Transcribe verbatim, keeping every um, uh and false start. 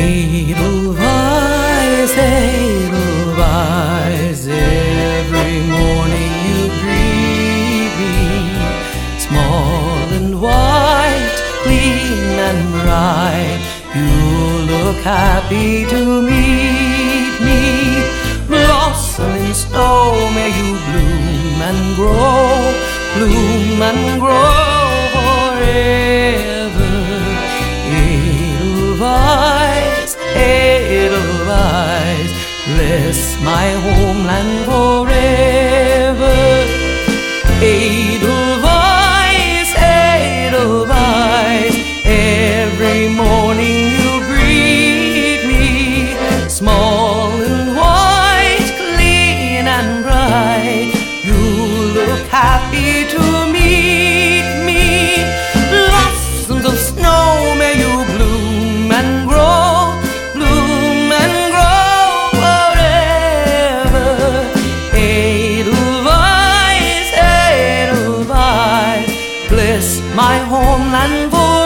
Edelweiss, Edelweiss, every morning you greet me, small and white, clean and bright. You look happy to meet me. Blossom in snow, may you bloom and grow, bloom and grow forever. Edelweiss, Edelweiss, bless my homeland forever. Edelweiss, Edelweiss, every morning you greet me, small and white, clean and bright. You look happy to meet me. Blossoms of snow, may you bloom and grow, bloom and grow forever. Edelweiss, Edelweiss, bless my homeland forever.